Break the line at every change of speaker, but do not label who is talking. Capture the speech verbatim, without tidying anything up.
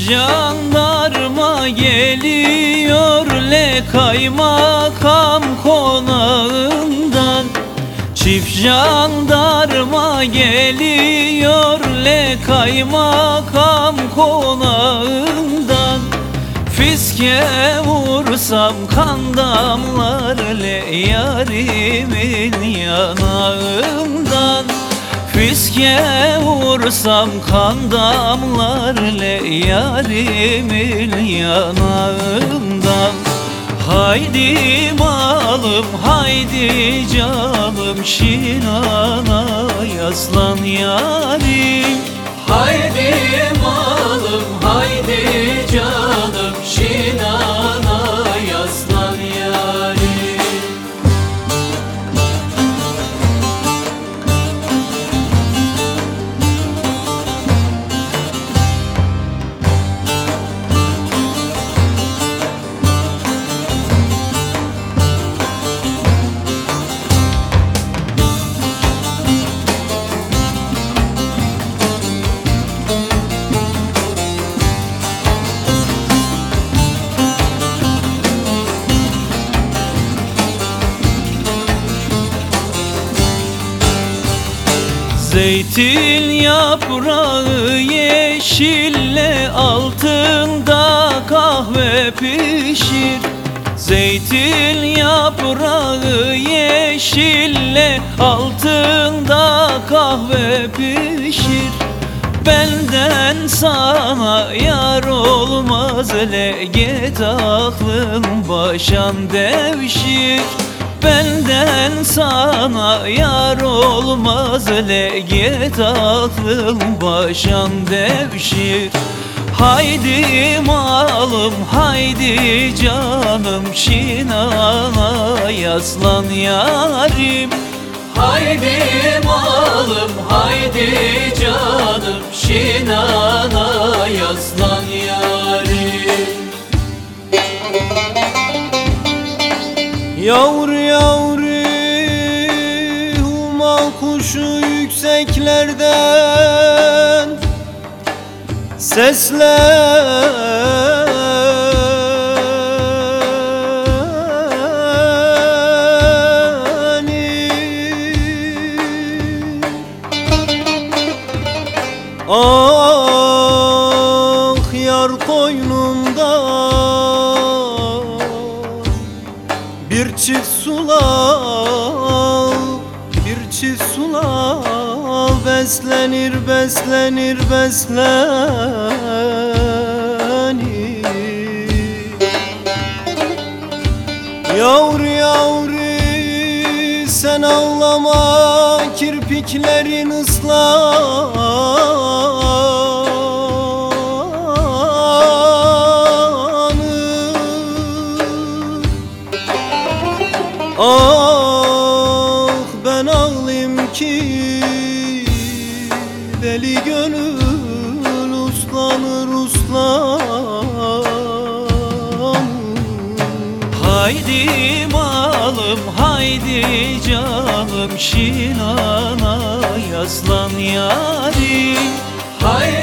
jandarma geliyor le kaymakam konağından. Çift jandarma geliyor le kaymakam konağından. Fiske vursam kan damlar le yarimin yanağından. Fiske vursam kan damlar le yarimin yanağından. Haydi malım haydi canım Şinana yaslan yarim. Haydi malım haydi canım Şinana yaslan yarim. Zeytin yaprağı yeşille altında kahve pişir. Zeytin yaprağı yeşille altında kahve pişir. Benden sana yar olmaz le get aklın başan devşir. Benden sana yar olmaz le get aklın başan devşir. Haydi malım haydi canım Şinana yaslan yarim. Haydi malım haydi canım Şinana yaslan yarim.
Yavru yavru humal kuşu yükseklerden seslenir. Ah yar koynumda bir çift sulal, bir çift sulal beslenir, beslenir, beslenir. Yavru yavru sen ağlama kirpiklerin ıslanır. Ah ben ağlayayım ki deli gönül uslanır uslanır.
Haydi malım haydi canım Şinana yaslan yarim. Haydi